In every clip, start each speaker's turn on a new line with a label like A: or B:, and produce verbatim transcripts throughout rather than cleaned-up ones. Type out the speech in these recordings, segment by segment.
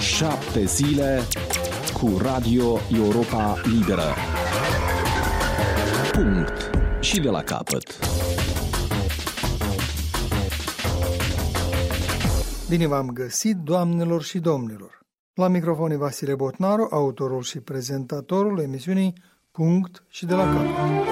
A: Șapte zile cu Radio Europa Liberă. Punct. Și de la capăt.
B: Bine v-am găsit, doamnelor și domnilor. La microfon e Vasile Botnaru, autorul și prezentatorul emisiunii Punct și de la capăt.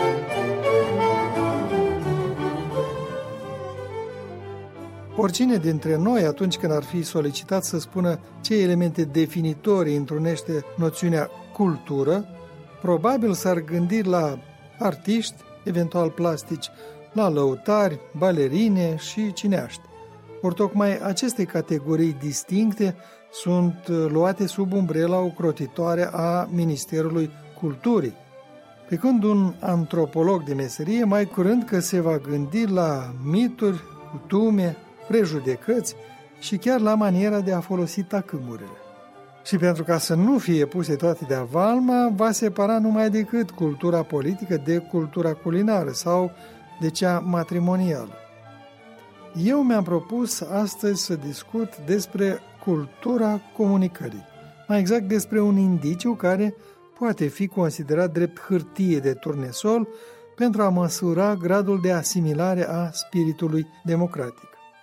B: Oricine dintre noi, atunci când ar fi solicitat să spună ce elemente definitorii întrunește noțiunea cultură, probabil s-ar gândi la artiști, eventual plastici, la lăutari, balerine și cineaști. Ori tocmai aceste categorii distincte sunt luate sub umbrela ocrotitoare a Ministerului Culturii. Pe când un antropolog de meserie mai curând că se va gândi la mituri, cutume, prejudecăți și chiar la maniera de a folosi tacâmurile. Și pentru ca să nu fie puse toate de avalma, va separa numai decât cultura politică de cultura culinară sau de cea matrimonială. Eu mi-am propus astăzi să discut despre cultura comunicării, mai exact despre un indiciu care poate fi considerat drept hârtie de turnesol pentru a măsura gradul de asimilare a spiritului democratic.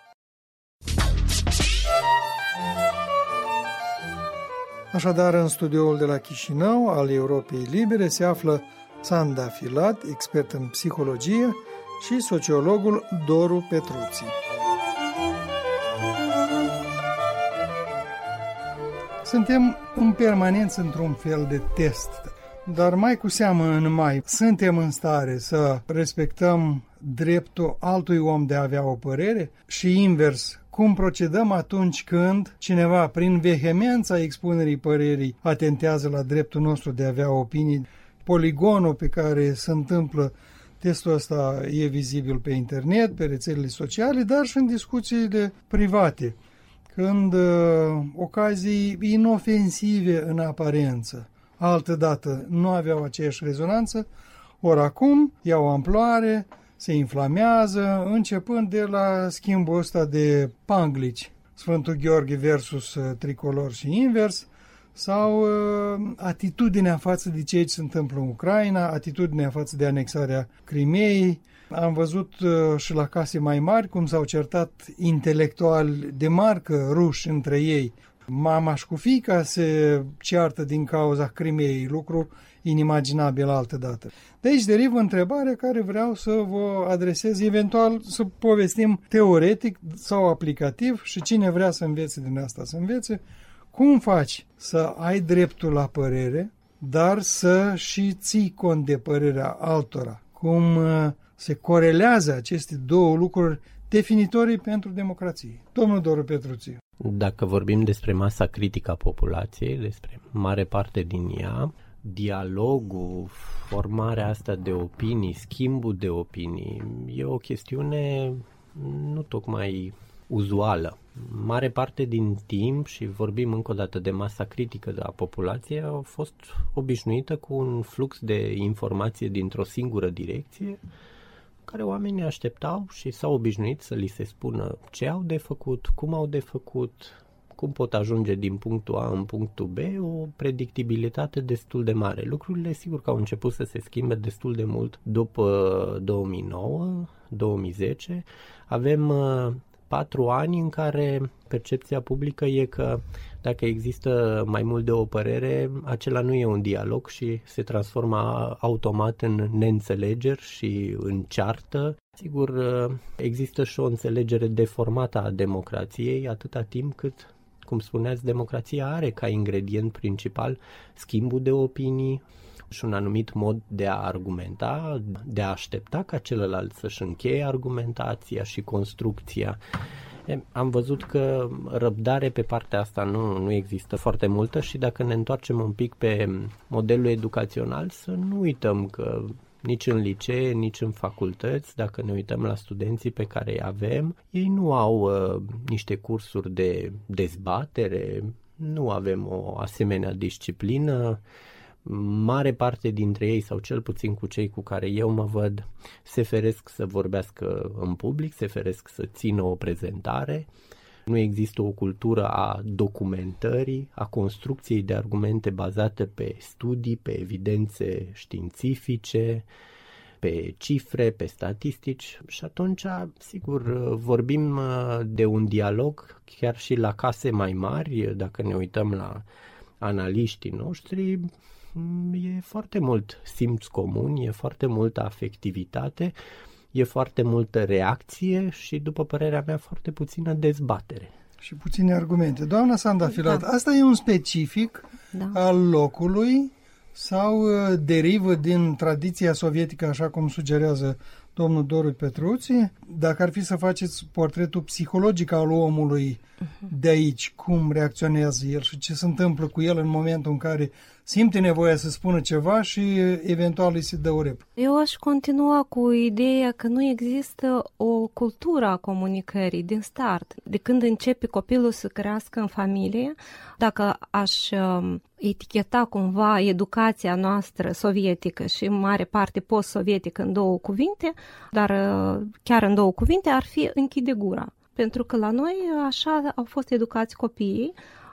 B: Așadar, în studioul de la Chișinău al Europei Libere se află Sanda Filat, expert în psihologie, și sociologul Doru Petruții. Suntem în permanență într-un fel de test, dar mai cu seamă în mai suntem în stare să respectăm dreptul altui om de a avea o părere și invers, cum procedăm atunci când cineva, prin vehemența expunerii părerii, atentează la dreptul nostru de a avea opinii. Poligonul pe care se întâmplă testul ăsta e vizibil pe internet, pe rețelele sociale, dar și în discuțiile private, când uh, ocazii inofensive în aparență, altădată nu aveau aceeași rezonanță, ori acum iau amploare, se inflamează, începând de la schimbul ăsta de panglici, Sfântul Gheorghe versus uh, tricolor și invers, sau uh, atitudinea față de ceea ce se întâmplă în Ucraina, atitudinea față de anexarea Crimeei. Am văzut uh, și la case mai mari cum s-au certat intelectuali de marcă ruși între ei. Mama și cu fiica se ceartă din cauza Crimeei, lucru inimaginabil altădată. De aici derivă întrebarea care vreau să vă adresez, eventual să povestim teoretic sau aplicativ și cine vrea să învețe din asta să învețe. Cum faci să ai dreptul la părere, dar să și ții cont de părerea altora? Cum se corelează aceste două lucruri definitorii pentru democrație? Domnul Doru Petruții.
C: Dacă vorbim despre masa critică a populației, despre mare parte din ea, dialogul, formarea asta de opinii, schimbul de opinii, e o chestiune nu tocmai uzuală. Mare parte din timp, și vorbim încă o dată de masa critică a populației, a fost obișnuită cu un flux de informație dintr-o singură direcție, care oamenii așteptau și s-au obișnuit să li se spună ce au de făcut, cum au de făcut, cum pot ajunge din punctul A în punctul B, o predictibilitate destul de mare. Lucrurile sigur că au început să se schimbe destul de mult după două mii nouă două mii zece. Avem patru ani în care percepția publică e că dacă există mai mult de o părere, acela nu e un dialog și se transformă automat în neînțelegeri și în ceartă. Sigur, există și o înțelegere deformată a democrației atâta timp cât, cum spuneați, democrația are ca ingredient principal schimbul de opinii și un anumit mod de a argumenta, de a aștepta ca celălalt să-și încheie argumentația și construcția. Am văzut că răbdare pe partea asta nu, nu există foarte multă și dacă ne întoarcem un pic pe modelul educațional, să nu uităm că nici în licee, nici în facultăți, dacă ne uităm la studenții pe care îi avem, ei nu au uh, niște cursuri de dezbatere, nu avem o asemenea disciplină. Mare parte dintre ei, sau cel puțin cu cei cu care eu mă văd, se feresc să vorbească în public, se feresc să țină o prezentare. Nu există o cultură a documentării, a construcției de argumente bazate pe studii, pe evidențe științifice, pe cifre, pe statistici și atunci, sigur, vorbim de un dialog chiar și la case mai mari, dacă ne uităm la analiștii noștri, e foarte mult simț comun, e foarte multă afectivitate, e foarte multă reacție și, după părerea mea, foarte puțină dezbatere.
B: Și puține argumente. Doamna Sanda Filat, da. Asta e un specific da. al locului sau derivă din tradiția sovietică, așa cum sugerează domnul Doru Petruții? Dacă ar fi să faceți portretul psihologic al omului de aici, cum reacționează el și ce se întâmplă cu el în momentul în care simte nevoia să spună ceva și eventual îi se dă o rep.
D: Eu aș continua cu ideea că nu există o cultură a comunicării din start. De când începe copilul să crească în familie, dacă aș eticheta cumva educația noastră sovietică și în mare parte post-sovietică în două cuvinte, dar chiar în două cuvinte ar fi închide gura. Pentru că la noi așa au fost educați copiii,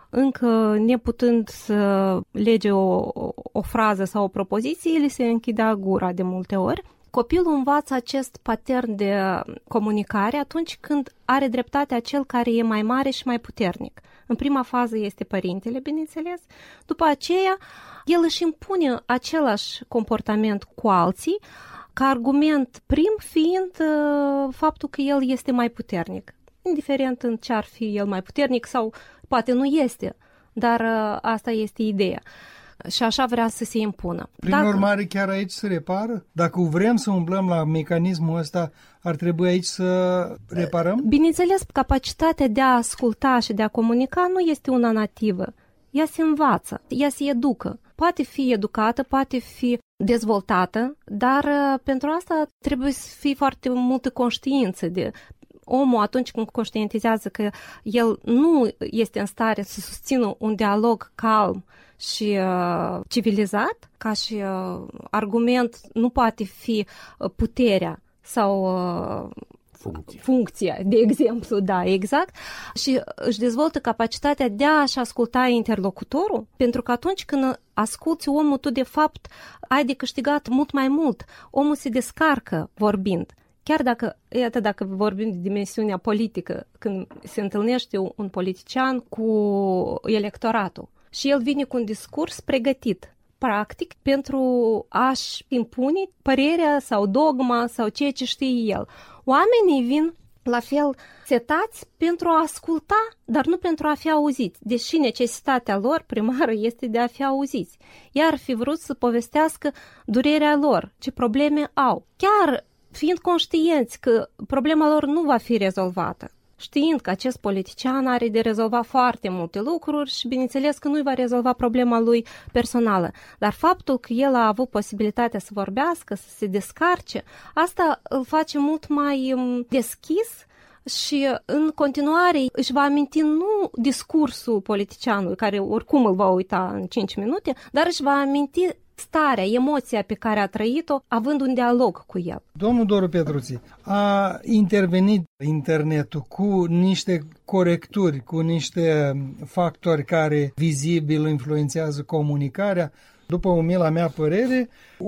D: încă neputând să lege o, o, o frază sau o propoziție, ele se închidea gura de multe ori. Copilul învață acest pattern de comunicare atunci când are dreptate cel care e mai mare și mai puternic. În prima fază este părintele, bineînțeles. După aceea, el își impune același comportament cu alții, ca argument prim fiind uh, faptul că el este mai puternic. Indiferent în ce ar fi el mai puternic sau poate nu este, dar uh, asta este ideea. Și așa vrea să se impună.
B: Prin
D: Dacă...
B: urmare, chiar aici se repară? Dacă vrem să umblăm la mecanismul ăsta, ar trebui aici să reparăm?
D: Bineînțeles, capacitatea de a asculta și de a comunica nu este una nativă. Ea se învață, ea se educă. Poate fi educată, poate fi dezvoltată, dar uh, pentru asta trebuie să fie foarte multă conștiință de... Omul, atunci când conștientizează că el nu este în stare să susțină un dialog calm și uh, civilizat, ca și uh, argument nu poate fi uh, puterea sau uh,
C: funcția.
D: funcția, de exemplu, da, exact, și își dezvoltă capacitatea de a-și asculta interlocutorul, pentru că atunci când asculți omul, tu de fapt ai de câștigat mult mai mult. Omul se descarcă vorbind. Chiar dacă, iată, dacă vorbim de dimensiunea politică, când se întâlnește un politician cu electoratul și el vine cu un discurs pregătit, practic, pentru a-și impune părerea sau dogma sau ceea ce știe el. Oamenii vin la fel setați pentru a asculta, dar nu pentru a fi auziți, deși necesitatea lor primară este de a fi auziți. Iar ar fi vrut să povestească durerea lor, ce probleme au. Chiar fiind conștienți că problema lor nu va fi rezolvată, știind că acest politician are de rezolvat foarte multe lucruri și bineînțeles că nu va rezolva problema lui personală, dar faptul că el a avut posibilitatea să vorbească, să se descarce, asta îl face mult mai deschis și în continuare își va aminti nu discursul politicianului, care oricum îl va uita în cinci minute, dar își va aminti starea, emoția pe care a trăit-o, având un dialog cu el.
B: Domnul Doru Petruții, a intervenit internetul cu niște corecturi, cu niște factori care vizibil influențează comunicarea. După umila mea părere,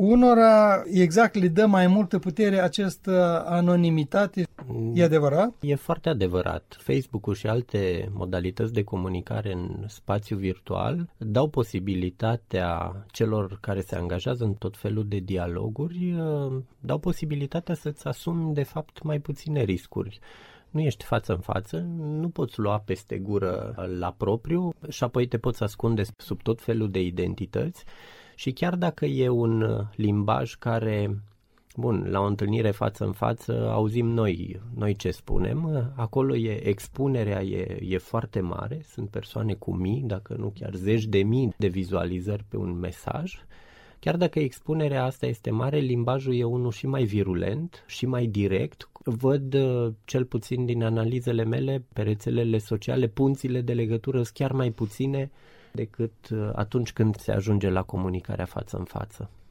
B: unora exact le dă mai multă putere această anonimitate. E adevărat?
C: E foarte adevărat. Facebook-ul și alte modalități de comunicare în spațiu virtual dau posibilitatea celor care se angajează în tot felul de dialoguri, dau posibilitatea să-ți asumi de fapt mai puține riscuri. Nu ești față în față, nu poți lua peste gură la propriu și apoi te poți ascunde sub tot felul de identități și chiar dacă e un limbaj care, bun, la o întâlnire față în față auzim noi, noi ce spunem, acolo e expunerea e, e foarte mare, sunt persoane cu mii, dacă nu chiar zeci de mii de vizualizări pe un mesaj. Chiar dacă expunerea asta este mare, limbajul e unul și mai virulent și mai direct. Văd, cel puțin din analizele mele, pe rețelele sociale, punțile de legătură sunt chiar mai puține decât atunci când se ajunge la comunicarea față în față.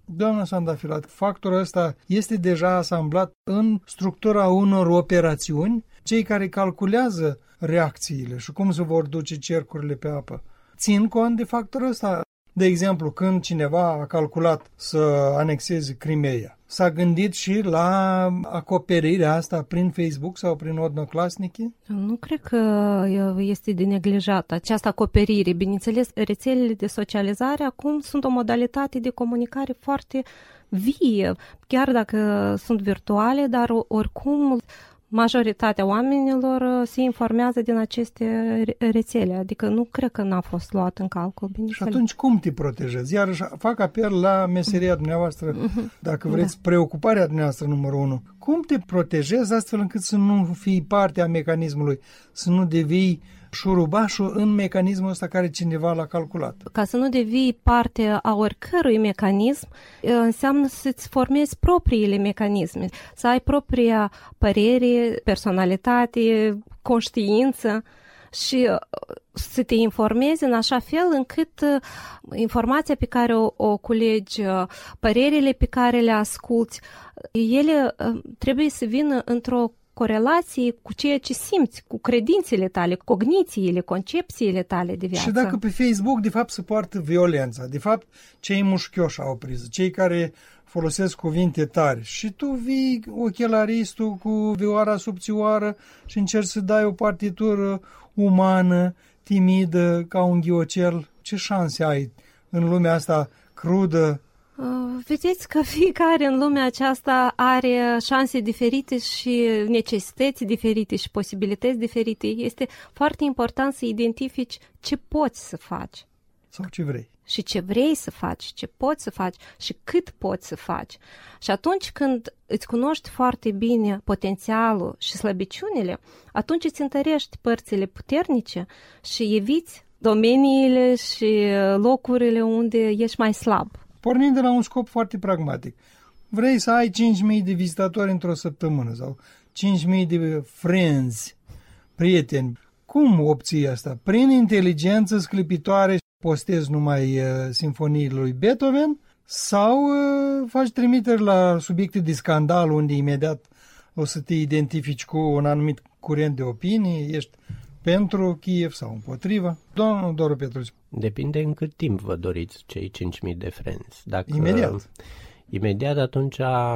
B: Doamna Sandafilat, factorul ăsta este deja asamblat în structura unor operațiuni. Cei care calculează reacțiile și cum se vor duce cercurile pe apă țin cont de factorul ăsta. De exemplu, când cineva a calculat să anexeze Crimeea, s-a gândit și la acoperirea asta prin Facebook sau prin odnoclasnice?
D: Nu cred că este de neglijat această acoperire. Bineînțeles, rețelele de socializare acum sunt o modalitate de comunicare foarte vie, chiar dacă sunt virtuale, dar oricum majoritatea oamenilor se informează din aceste rețele, adică nu cred că n-a fost luat în calcul.
B: Și atunci cum te protejezi? Iarăși fac apel la meseria dumneavoastră, dacă vreți, da. Preocuparea dumneavoastră numărul unu. Cum te protejezi astfel încât să nu fii parte a mecanismului, să nu devii șurubașul în mecanismul ăsta care cineva l-a calculat?
D: Ca să nu devii parte a oricărui mecanism, înseamnă să-ți formezi propriile mecanisme, să ai propria părere, personalitate, conștiință și să te informezi în așa fel încât informația pe care o, o culegi, părerile pe care le asculți, ele trebuie să vină într-o corelație cu ceea ce simți, cu credințele tale, cognițiile, concepțiile tale de viață.
B: Și dacă pe Facebook, de fapt, se poartă violența, de fapt, cei mușchioși au priză, cei care folosesc cuvinte tari și tu vii ochelaristul cu vioara subțioară și încerci să dai o partitură umană, timidă, ca un ghiocel, ce șanse ai în lumea asta crudă?
D: Vedeți că fiecare în lumea aceasta are șanse diferite și necesități diferite și posibilități diferite. Este foarte important să identifici ce poți să faci.
B: Sau ce vrei.
D: Și ce vrei să faci, ce poți să faci și cât poți să faci. Și atunci când îți cunoști foarte bine potențialul și slăbiciunile, atunci îți întărești părțile puternice și eviți domeniile și locurile unde ești mai slab.
B: Pornind de la un scop foarte pragmatic. Vrei să ai cinci mii de vizitatori într-o săptămână sau cinci mii de friends, prieteni. Cum obții asta? Prin inteligență sclipitoare postezi numai uh, sinfoniile lui Beethoven sau uh, faci trimiteri la subiecte de scandal unde imediat o să te identifici cu un anumit curent de opinii, ești pentru Kiev sau împotriva? Domnul Doru Petruțiu.
C: Depinde în cât timp vă doriți cei cinci mii de friends. Dacă,
B: imediat.
C: Imediat atunci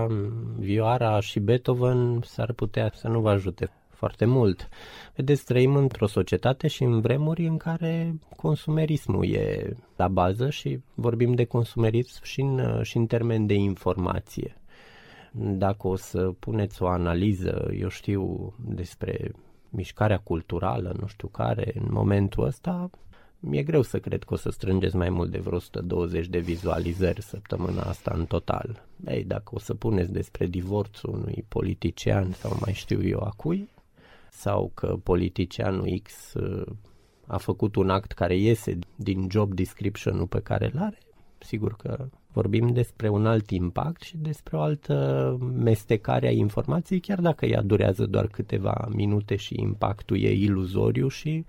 C: vioara și Beethoven s-ar putea să nu vă ajute foarte mult. Vedeți, trăim într-o societate și în vremuri în care consumerismul e la bază și vorbim de consumerism și în, și în termen de informație. Dacă o să puneți o analiză, eu știu, despre mișcarea culturală, nu știu care, în momentul ăsta, mi-e greu să cred că o să strângeți mai mult de vreo o sută douăzeci de vizualizări săptămâna asta în total. Ei, dacă o să puneți despre divorțul unui politician sau mai știu eu a cui, sau că politicianul X a făcut un act care iese din job description-ul pe care îl are, sigur că vorbim despre un alt impact și despre o altă mestecare a informației, chiar dacă ea durează doar câteva minute și impactul e iluzoriu și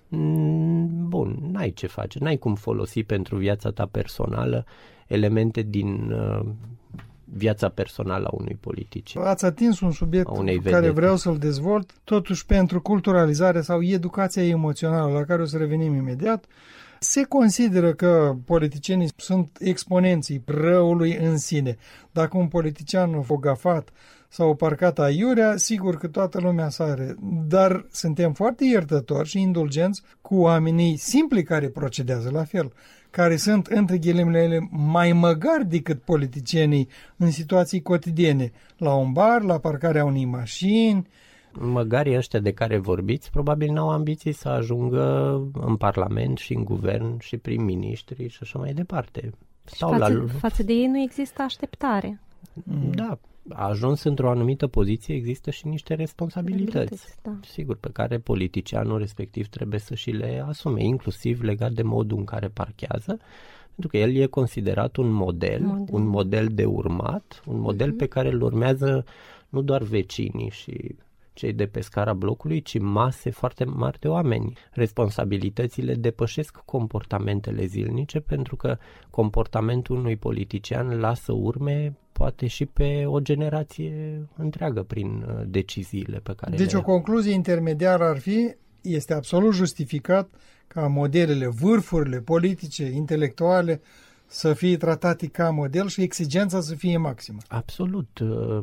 C: bun, n-ai ce face, n-ai cum folosi pentru viața ta personală elemente din uh, viața personală a unui politician.
B: Ați atins un subiect pe care vreau să-l dezvolt, totuși pentru culturalizare sau educația emoțională, la care o să revenim imediat. Se consideră că politicienii sunt exponenții răului în sine. Dacă un politician a fogafat sau parcat aiurea, sigur că toată lumea sare. Dar suntem foarte iertători și indulgenți cu oamenii simpli care procedează la fel, care sunt, între ghilimele, mai măgari decât politicienii în situații cotidiene, la un bar, la parcarea unei mașini.
C: Măgarii ăștia de care vorbiți probabil n-au ambiții să ajungă în Parlament și în Guvern și prim-ministri și așa mai departe.
D: Stau față, la... față de ei nu există așteptare.
C: Da, a ajuns într-o anumită poziție, există și niște responsabilități, da. Sigur, pe care politicianul respectiv trebuie să și le asume, inclusiv legat de modul în care parchează, pentru că el e considerat un model, model. un model de urmat, un model uh-huh. pe care îl urmează nu doar vecinii și cei de pe scara blocului, ci mase foarte mari de oameni. Responsabilitățile depășesc comportamentele zilnice, pentru că comportamentul unui politician lasă urme poate și pe o generație întreagă prin deciziile pe care
B: deci
C: le
B: o concluzie intermediară ar fi: este absolut justificat ca modelele, vârfurile politice, intelectuale să fie tratate ca model și exigența să fie maximă.
C: Absolut.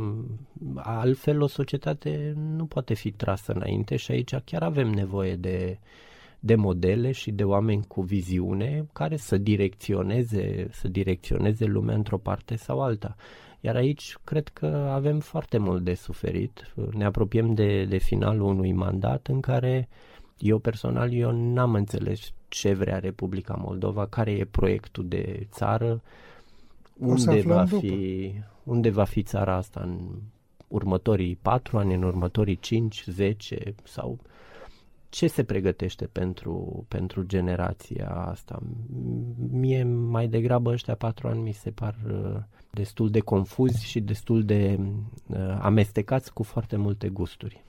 C: Altfel o societate nu poate fi trasă înainte și aici chiar avem nevoie de, de modele și de oameni cu viziune care să direcționeze, să direcționeze lumea într-o parte sau alta. Iar aici cred că avem foarte mult de suferit. Ne apropiem de, de finalul unui mandat în care eu personal eu n-am înțeles ce vrea Republica Moldova, care e proiectul de țară, unde va, fi, unde va fi țara asta în următorii patru ani, în următorii cinci, zece sau ce se pregătește pentru, pentru generația asta. Mie mai degrabă ăștia patru ani mi se par uh, destul de confuzi și destul de uh, amestecați cu foarte multe gusturi.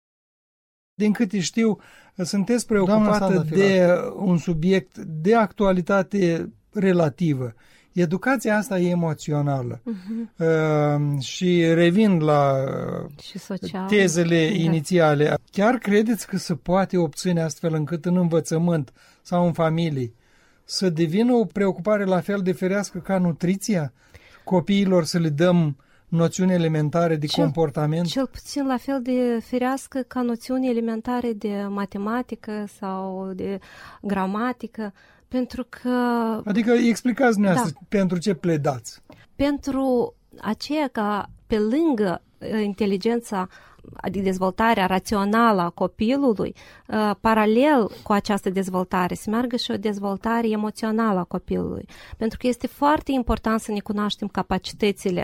B: Din câte știu, sunteți preocupată de un subiect de actualitate relativă. Educația asta e emoțională. Uh-huh. Uh, și revin la
D: și social.
B: tezele
D: da.
B: inițiale. Chiar credeți că se poate obține astfel încât în învățământ sau în familie să devină o preocupare la fel de ferească ca nutriția? Copiilor să le dăm noțiuni elementare de
D: cel,
B: comportament?
D: Cel puțin la fel de ferească ca noțiuni elementare de matematică sau de gramatică, pentru că...
B: Adică explicați dumneavoastră da. pentru ce pledați.
D: Pentru aceea ca pe lângă inteligența, adică dezvoltarea rațională a copilului, paralel cu această dezvoltare, să meargă și o dezvoltare emoțională a copilului. Pentru că este foarte important să ne cunoaștem capacitățile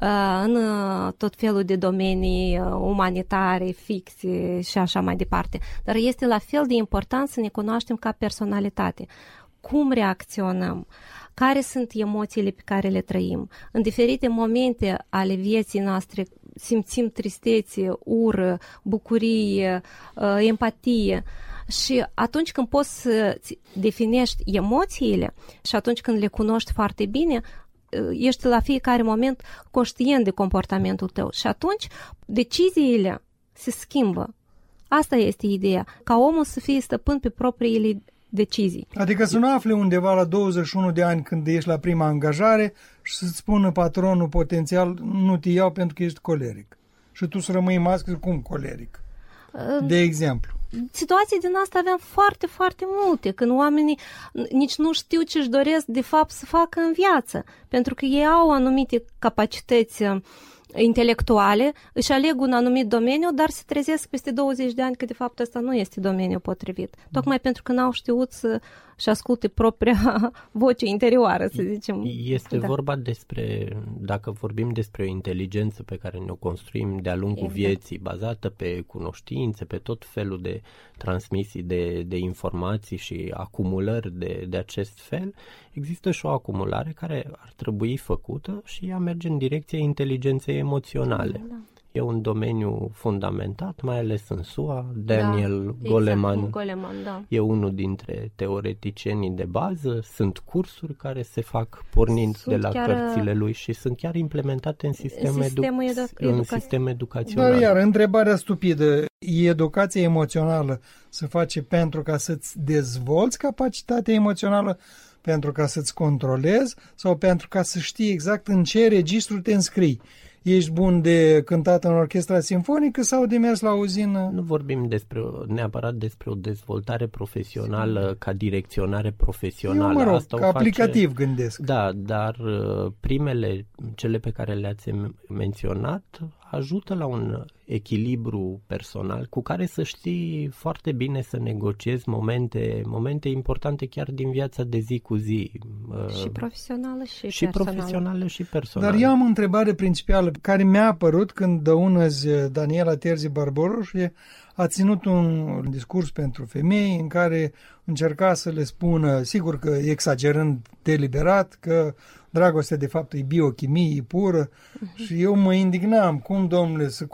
D: în tot felul de domenii umanitare, fixe și așa mai departe. Dar este la fel de important să ne cunoaștem ca personalitate. Cum reacționăm? Care sunt emoțiile pe care le trăim? În diferite momente ale vieții noastre simțim tristețe, ură, bucurie, empatie. Și atunci când poți să definești emoțiile și atunci când le cunoști foarte bine, ești la fiecare moment conștient de comportamentul tău. Și atunci deciziile se schimbă. Asta este ideea. Ca omul să fie stăpân pe propriile decizii.
B: Adică să nu afli undeva la douăzeci și unu de ani când ești la prima angajare și să-ți spună patronul potențial: nu te iau pentru că ești coleric. Și tu să rămâi mască cum coleric. De exemplu.
D: Situații din asta aveam foarte, foarte multe, când oamenii nici nu știu ce își doresc de fapt să facă în viață, pentru că ei au anumite capacități intelectuale, își aleg un anumit domeniu, dar se trezesc peste douăzeci de ani că de fapt ăsta nu este domeniul potrivit. Tocmai pentru că n-au știut să și asculte propria voce interioară, să zicem.
C: Este
D: da.
C: vorba despre, dacă vorbim despre o inteligență pe care ne-o construim de-a lungul exact. vieții, bazată pe cunoștințe, pe tot felul de transmisii de, de informații și acumulări de, de acest fel, există și o acumulare care ar trebui făcută și ea merge în direcția inteligenței emoționale. Da. E un domeniu fundamentat, mai ales în S U A. Daniel da, Goleman,
D: exact, Goleman da.
C: e unul dintre teoreticienii de bază. Sunt cursuri care se fac pornind sunt de la chiar, cărțile lui și sunt chiar implementate în sistem,
D: sistemul
C: edu-
D: edu-
C: în sistem educațional.
B: Dar iar, întrebarea stupidă, educația emoțională se face pentru ca să-ți dezvolți capacitatea emoțională, pentru ca să-ți controlezi sau pentru ca să știi exact în ce registru te înscrii? Ești bun de cântat în orchestra simfonică sau de mers la uzină?
C: Nu vorbim despre, neapărat despre o dezvoltare profesională ca direcționare profesională.
B: Eu, mă rog,
C: Asta
B: ca
C: o
B: aplicativ
C: face,
B: gândesc.
C: Da, dar primele, cele pe care le-ați menționat, ajută la un echilibru personal cu care să știi foarte bine să negociezi momente, momente importante chiar din viața de zi cu zi.
D: Și profesională și,
C: și
D: personală.
C: profesională și personală.
B: Dar eu am o întrebare principală care mi-a apărut când dăunăzi Daniela Terzi Barbaros și a ținut un discurs pentru femei în care încerca să le spună, sigur că exagerând deliberat, că dragostea de fapt e biochimie, e pură. Uh-huh. Și eu mă indignam, cum, domnule, să controlezi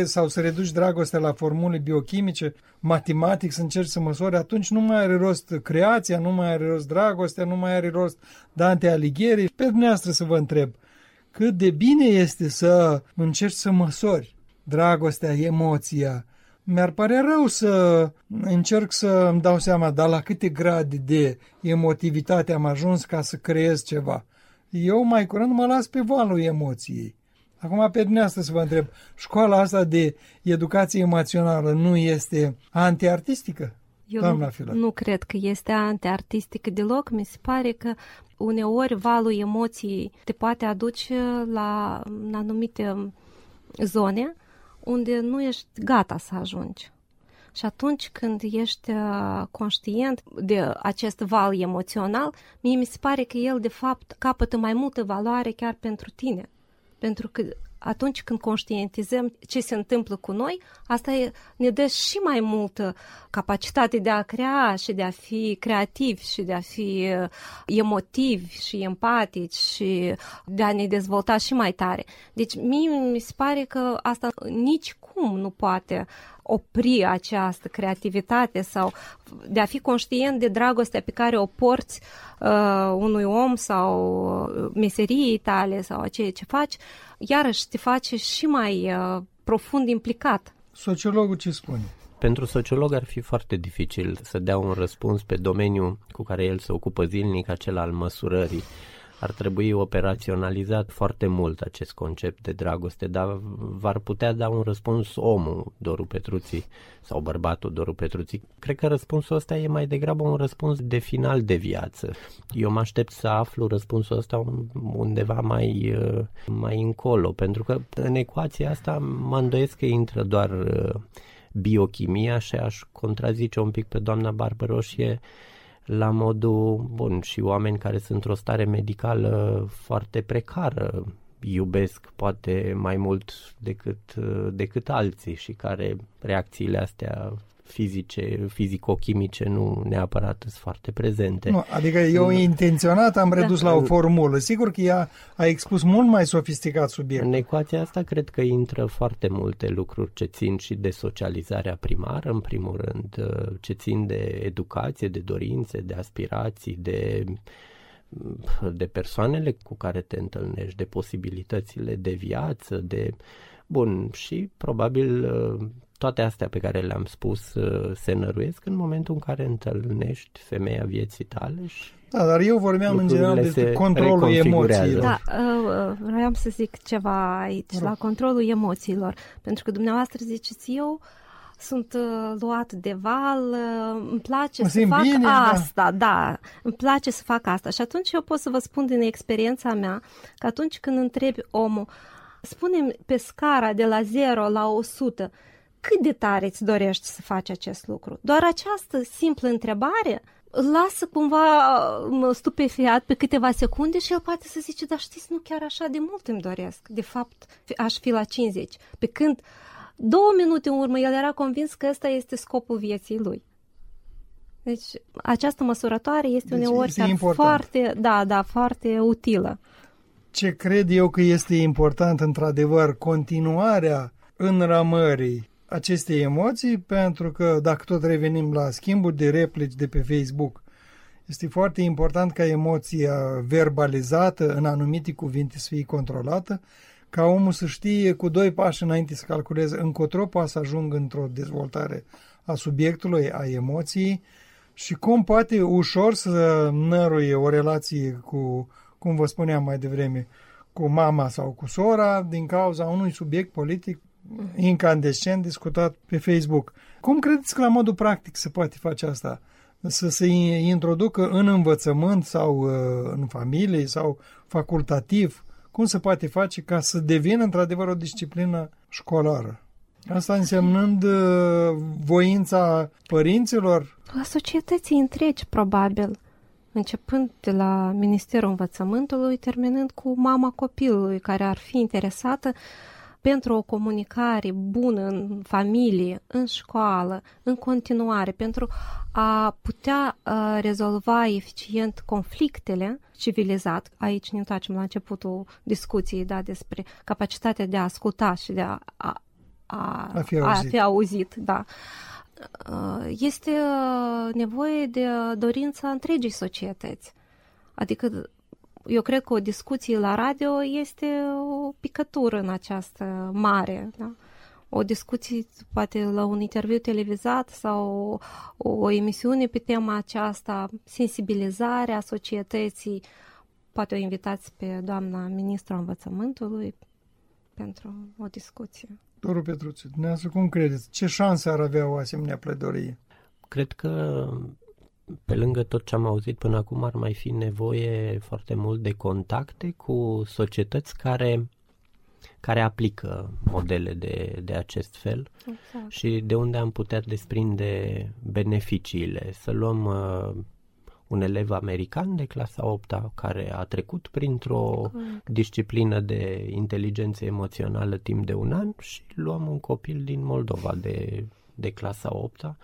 B: calculezi sau să reduci dragostea la formule biochimice, matematic, să încerci să măsori, atunci nu mai are rost creația, nu mai are rost dragostea, nu mai are rost Dante Alighieri. Pe dumneavoastră să vă întreb, cât de bine este să încerci să măsori dragostea, emoția. Mi-ar pare rău să încerc să îmi dau seama, dar la câte grade de emotivitate am ajuns ca să creez ceva. Eu mai curând mă las pe valul emoției. Acum pe dumneavoastră să vă întreb, școala asta de educație emoțională nu este antiartistică?
D: Eu
B: Doamna
D: nu,
B: Filat.
D: nu cred că este antiartistică deloc. Mi se pare că uneori valul emoției te poate aduce la anumite zone unde nu ești gata să ajungi. Și atunci când ești conștient de acest val emoțional, mie mi se pare că el de fapt capătă mai multă valoare chiar pentru tine. Pentru că atunci când conștientizăm ce se întâmplă cu noi, asta ne dă și mai multă capacitate de a crea și de a fi creativi și de a fi emotivi și empatici și de a ne dezvolta și mai tare. Deci mie mi se pare că asta nici cum nu poate opri această creativitate sau de a fi conștient de dragostea pe care o porți uh, unui om sau meseriei tale sau a ceea ce faci, iarăși te face și mai uh, profund implicat.
B: Sociologul ce spune?
C: Pentru sociolog ar fi foarte dificil să dea un răspuns pe domeniul cu care el se ocupă zilnic, acela al măsurării. Ar trebui operaționalizat foarte mult acest concept de dragoste, dar v-ar putea da un răspuns omul, Doru Petruții, sau bărbatul Doru Petruții. Cred că răspunsul ăsta e mai degrabă un răspuns de final de viață. Eu mă aștept să aflu răspunsul ăsta undeva mai, mai încolo, pentru că în ecuația asta mă îndoiesc că intră doar biochimia și aș contrazice un pic pe doamna Barbăroșie la modul, bun, și oameni care sunt într-o stare medicală foarte precară iubesc poate mai mult decât, decât alții și care reacțiile astea fizice, fizico-chimice nu neapărat sunt foarte prezente.
B: Nu, adică eu intenționat am redus da. la o formulă. Sigur că ea a expus mult mai sofisticat subiectul.
C: În ecuația asta cred că intră foarte multe lucruri ce țin și de socializarea primară, în primul rând, ce țin de educație, de dorințe, de aspirații, de, de persoanele cu care te întâlnești, de posibilitățile de viață, de... Bun, și probabil toate astea pe care le-am spus se năruiesc în momentul în care întâlnești femeia vieții tale și...
B: Da, dar eu vorbeam în general despre controlul emoțiilor.
D: Da, vreau să zic ceva aici, la controlul emoțiilor, pentru că dumneavoastră ziceți, eu sunt luat de val, îmi place să fac bine, asta, da. da, îmi place să fac asta. Și atunci eu pot să vă spun din experiența mea că atunci când întrebi omul, spune-mi pe scara de la zero la o sută, cât de tare îți dorești să faci acest lucru? Doar această simplă întrebare lasă cumva stupefiat pe câteva secunde și el poate să zice, dar știți, nu chiar așa de mult îmi doresc. De fapt, aș fi la cincizeci. Pe când două minute în urmă el era convins că ăsta este scopul vieții lui. Deci această măsurătoare este deci uneori este foarte, da, da, foarte utilă.
B: Ce cred eu că este important, într-adevăr, continuarea înrămării acestei emoții, pentru că dacă tot revenim la schimbul de replici de pe Facebook, este foarte important ca emoția verbalizată în anumite cuvinte să fie controlată, ca omul să știe cu doi pași înainte să calculeze încotro poate să ajungă într-o dezvoltare a subiectului, a emoției și cum poate ușor să năruie o relație cu, cum vă spuneam mai devreme, cu mama sau cu sora din cauza unui subiect politic incandescent discutat pe Facebook. Cum credeți că la modul practic se poate face asta? Să se introducă în învățământ sau în familie sau facultativ? Cum se poate face ca să devină într-adevăr o disciplină școlară? Asta însemnând voința părinților?
D: La societății întregi, probabil. Începând de la Ministerul Învățământului, terminând cu mama copilului, care ar fi interesată pentru o comunicare bună în familie, în școală, în continuare, pentru a putea uh, rezolva eficient conflictele civilizat. Aici ne întoarcem la începutul discuției, da, despre capacitatea de a asculta și de a, a a,
B: a, fi, auzit.
D: a fi auzit. Da. Este nevoie de dorința întregii societăți. Adică eu cred că o discuție la radio este o picătură în această mare, da? O discuție, poate la un interviu televizat sau o, o emisiune pe tema aceasta, sensibilizarea societății. Poate o invitați pe doamna ministra învățământului pentru o discuție.
B: Doru Petruțiu, dumneavoastră cum credeți? Ce șanse ar avea o asemenea pledorie?
C: Cred că pe lângă tot ce am auzit până acum ar mai fi nevoie foarte mult de contacte cu societăți care, care aplică modele de, de acest fel. Exact. Și de unde am putea desprinde beneficiile. Să luăm uh, un elev american de clasa a opta care a trecut printr-o Correct. disciplină de inteligență emoțională timp de un an și luăm un copil din Moldova de, de clasa a opta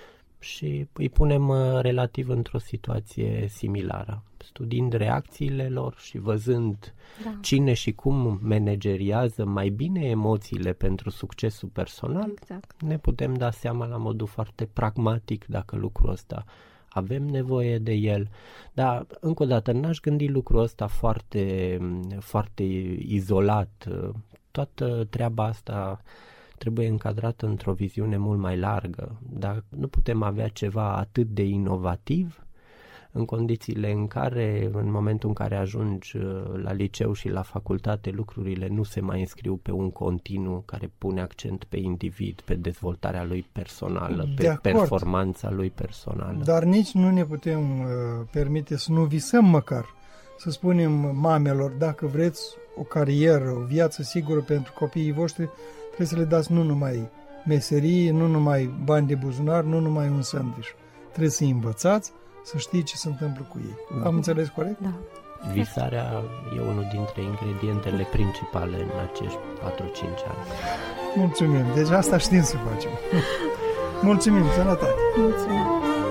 C: și îi punem relativ într-o situație similară, studiind reacțiile lor și văzând da. cine și cum manageriază mai bine emoțiile pentru succesul personal, exact. ne putem da seama la modul foarte pragmatic dacă lucrul ăsta avem nevoie de el. Dar, încă o dată, n-aș gândi lucrul ăsta foarte, foarte izolat. Toată treaba asta trebuie încadrată într-o viziune mult mai largă. Dar nu putem avea ceva atât de inovativ în condițiile în care, în momentul în care ajungi la liceu și la facultate, lucrurile nu se mai înscriu pe un continuu care pune accent pe individ, pe dezvoltarea lui personală, de pe acord. performanța lui personală.
B: Dar nici nu ne putem uh, permite să nu visăm măcar, să spunem mamelor, dacă vreți o carieră, o viață sigură pentru copiii voștri, trebuie să le dați nu numai meserii, nu numai bani de buzunar, nu numai un sandwich. Trebuie să-i învățați, să știi ce se întâmplă cu ei. Am înțeles corect?
D: Da.
C: Visarea e unul dintre ingredientele principale în acești patru-cinci ani.
B: Mulțumim. Deci asta știm să facem. Mulțumim. Sănătate.
D: Mulțumim.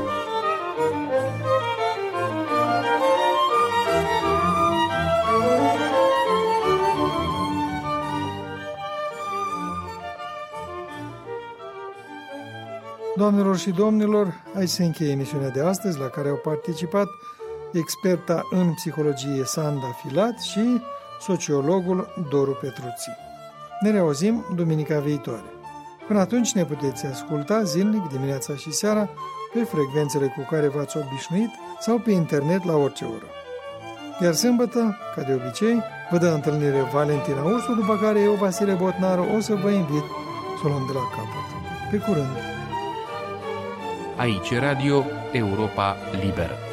B: Doamnelor și domnilor, aici se încheie emisiunea de astăzi, la care au participat experta în psihologie Sanda Filat și sociologul Doru Petruții. Ne reauzim duminica viitoare. Până atunci ne puteți asculta zilnic, dimineața și seara, pe frecvențele cu care v-ați obișnuit sau pe internet la orice oră. Iar sâmbătă, ca de obicei, vă dă întâlnire Valentina Ursu, după care eu, Vasile Botnaru, o să vă invit să o luăm de la capăt. Pe curând!
A: Aici Radio Europa Liberă.